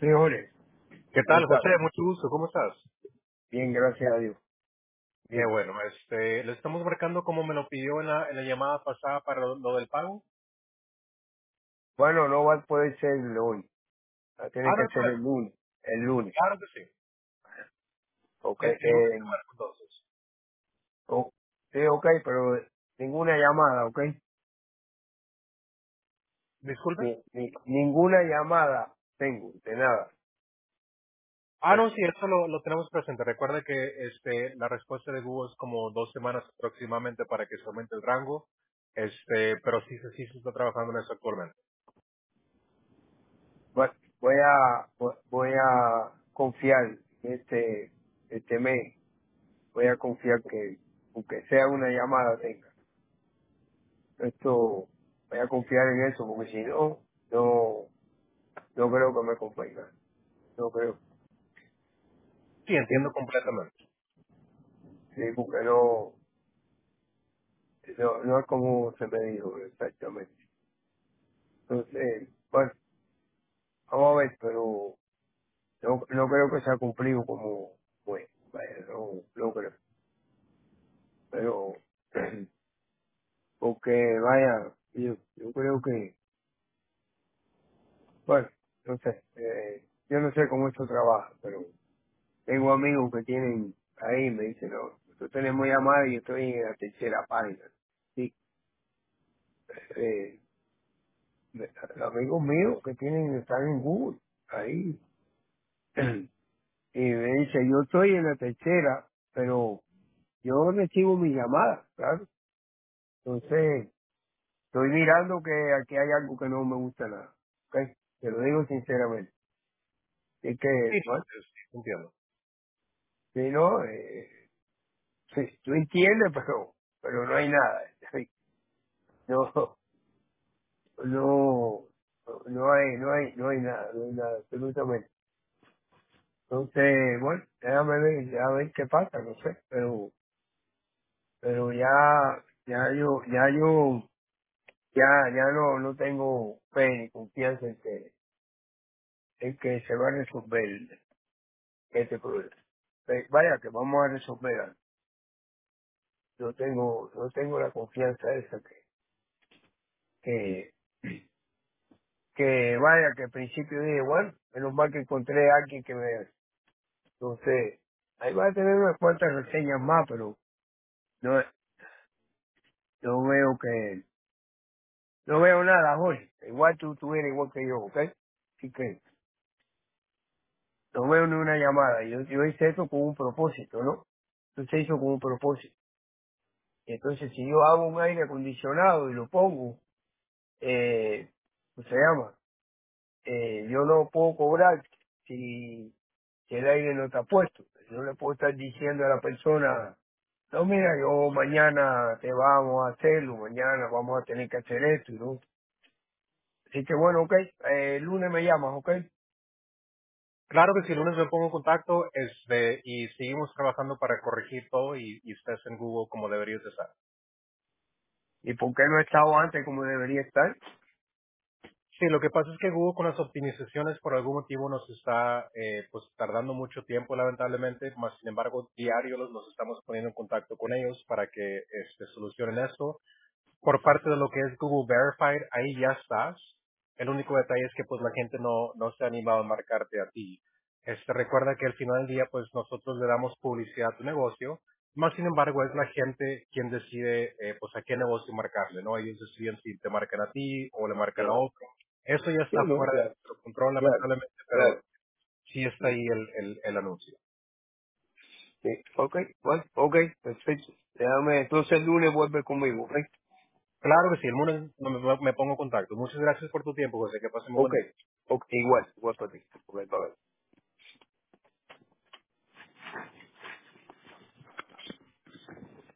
Sí, Jorge, ¿Qué ¿cómo tal, estás? José? Mucho gusto, ¿cómo estás? Bien, gracias a Dios. Qué Bien. bueno, le estamos marcando como me lo pidió en la llamada pasada para lo del pago. Bueno, no va a poder ser hoy. Va a tener Ah, no que hay ser el problema. lunes. El lunes. Claro que sí. Ok. El lunes te marco entonces. Oh, sí, ok, pero ninguna llamada, ok. Disculpe. Ninguna llamada tengo, de nada. Ah, no, sí, eso lo tenemos presente. Recuerda que la respuesta de Google es como 2 semanas aproximadamente para que se aumente el rango. Pero sí se está trabajando en eso actualmente. Bueno, voy a confiar en este mes. Voy a confiar que, aunque sea una llamada, tenga. Esto, voy a confiar en eso, porque si no, no creo que me convenga. No creo. Sí, Sí, entiendo completamente. sí, porque no es como se me dijo exactamente. Entonces, bueno, vamos a ver, pero no creo que se ha cumplido como fue. Vaya, no creo. Pero, porque vaya, yo creo que, bueno, no sé, yo no sé cómo esto trabaja, pero tengo amigos que tienen ahí, me dicen, no, nosotros tenemos llamada y yo estoy en la tercera página. Sí, eh, amigos míos que tienen, están en Google, ahí. Y me dice, yo estoy en la tercera, pero yo recibo mi llamada, claro. Entonces, estoy mirando que aquí hay algo que no me gusta nada. ¿Ok? Te lo digo sinceramente. Es Sí, que, bueno, no, sí, entiendo. si no, sí, tú entiendes, pero no hay nada. Sí, no, no, no hay nada, no hay nada, absolutamente. Entonces, bueno, déjame ver qué pasa, no sé, pero ya no tengo fe ni confianza en que se va a resolver este problema. Vaya que vamos a resolver algo. No tengo la confianza esa que, que vaya que al principio dije, bueno, menos mal que encontré a alguien que me, entonces, ahí va a tener unas cuantas reseñas más, pero no, no veo no veo nada, Jorge. Igual tú eres igual que yo, ¿ok? Así que no veo ni una llamada. Yo hice esto con un propósito, ¿no? Esto se hizo con un propósito. Y entonces, si yo hago un aire acondicionado y lo pongo, ¿cómo se llama? Yo no puedo cobrar si el aire no está puesto. Yo le puedo estar diciendo a la persona, no, mira, yo mañana te vamos a hacerlo, mañana vamos a tener que hacer esto, ¿no? Así que bueno, ok, el lunes me llamas, ok. Claro que si el lunes me pongo en contacto y seguimos trabajando para corregir todo y estés en Google como deberías de estar. ¿Y por qué no he estado antes como debería estar? Sí, lo que pasa es que Google con las optimizaciones por algún motivo nos está pues tardando mucho tiempo lamentablemente, más sin embargo diario nos estamos poniendo en contacto con ellos para que solucionen esto. Por parte de lo que es Google Verified, ahí ya estás. El único detalle es que pues la gente no se ha animado a marcarte a ti. Recuerda que al final del día pues nosotros le damos publicidad a tu negocio, más sin embargo es la gente quien decide pues a qué negocio marcarle, ¿no? Ellos deciden si te marcan a ti o le marcan a Claro. otro. Eso ya Sí, está no, fuera de claro, nuestro control claro, lamentablemente, pero claro. sí está ahí el anuncio. Sí, ok, bueno, ok, perfecto. Déjame, entonces el lunes vuelve conmigo, ok. Claro que sí, el lunes me pongo en contacto. Muchas gracias por tu tiempo, José, que pasen muy buen Ok, día. ok, igual para ti. Ok, bye.